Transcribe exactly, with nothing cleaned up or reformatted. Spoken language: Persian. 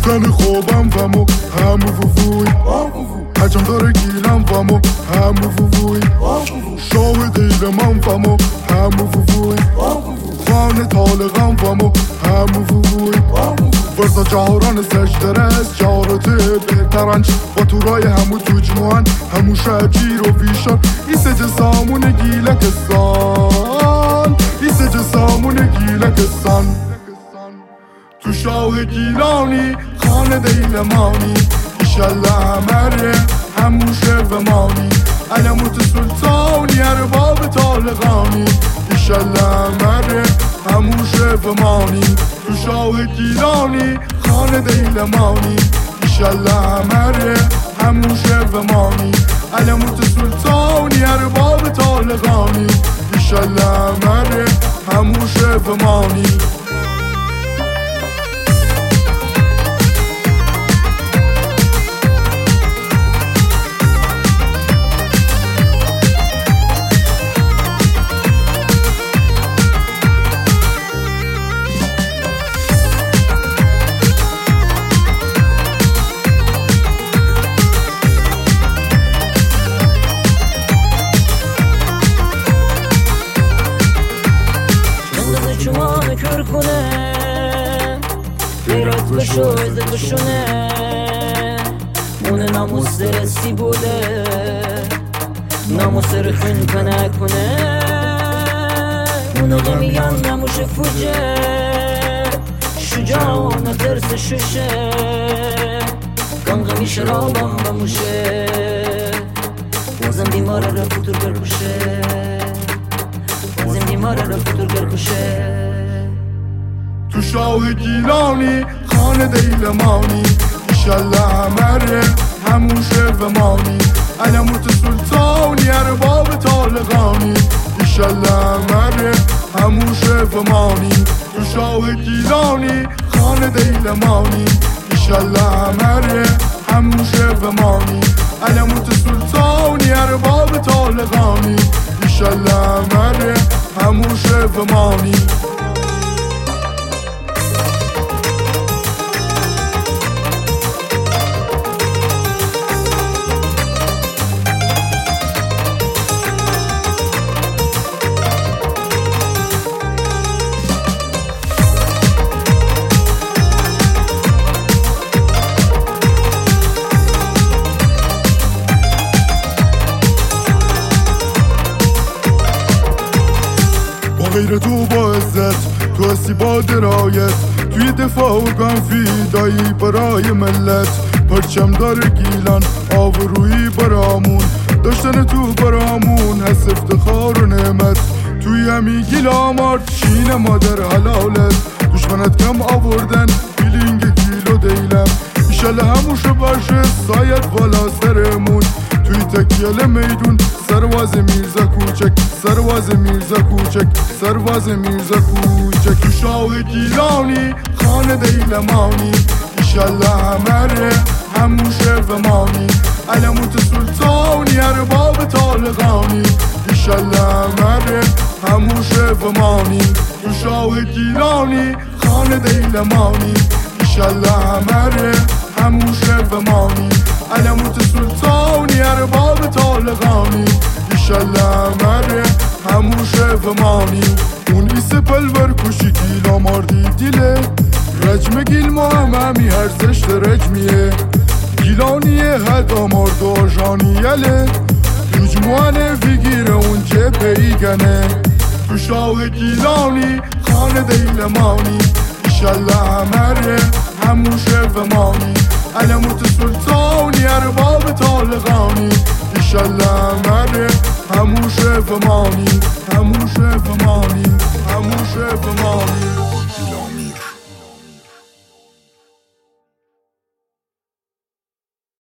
زن خوابم ومو همو وووی حجم داره گیلم ومو همو وووی شاه دیل من ومو همو وووی خانه طالقم ومو همو وووی ورزا جهاران سجدرست جهارات بهترنچ با تورای همو توجموان همو شجیر و ویشان ایسه جسامون گیلکستان ایسه جسامون گیلکستان تو شاه گیلانی خانه دیلمانی ایشالله همره همو شومانی علموت سلطانی ارباب طالقانی ایشالله همره همو شومانی تو شاه گیلانی خانه دیلمانی ایشالله همره همو شومانی علموت سلطانی ارباب طالقانی ایشالله همره همو شومانی kör کنه غیرت بشو عزت بشونه اون ناموس درستی بوده ناموس رخون کنه کنه اون غمیان نموش فوجه شجاعانه ترس شوشه کن غمی شرابم بموشه بازم بیماره را فتور گرکوشه بازم بیماره را فتور گرکوشه تو شاه گیلانی خانه دیلمانی ایشالله همره همو شومانی علموت سلطانی ارباب طالقانی ایشالله همره همو شومانی تو شاه گیلانی خانه دیلمانی ایشالله همره همو شومانی علموت سلطانی ارباب طالقانی ایشالله همره همو شومانی غیر تو با عزت تو هستی با درایت توی دفاع و گنفیدایی برای ملت پرچم داره گیلان آورویی برامون داشتن تو برامون هست افتخار و نعمت توی همی گیلا مارد شین مادر حلالت دشمنت کم آوردن بیلینگ گیل و دیلم ایشاله هموشه باشه سایت بالا سرمون توی تکیل میدون سرواز میرزا کوچک سرواز میرزا کوچک سرواز میرزا کوچک تو شاه گیلانی خانه دیلمانی ایشالله همره همو شومانی علموت سلطانی ارباب طالقانی ایشالله همره همو شومانی تو شاه گیلانی خانه دیلمانی ایشالله همره همو شومانی علموت سلطانی ارباب طالقانی ایشالله همره همو شومانی اون ایسه پلور کشی گیلا ماردی دیله رجم گیل ما هم همی هرزشت رجمیه گیلانیه هدا مارد و آجانیله دوجموانه ویگیره اون جبه ایگنه تو شاه گیلانی خانه دیلمانی ایشالله همره همو شومانی علموت سلطانی ارباب طالقانی ایشالله همره همو شومانی همو شومانی همو شومانی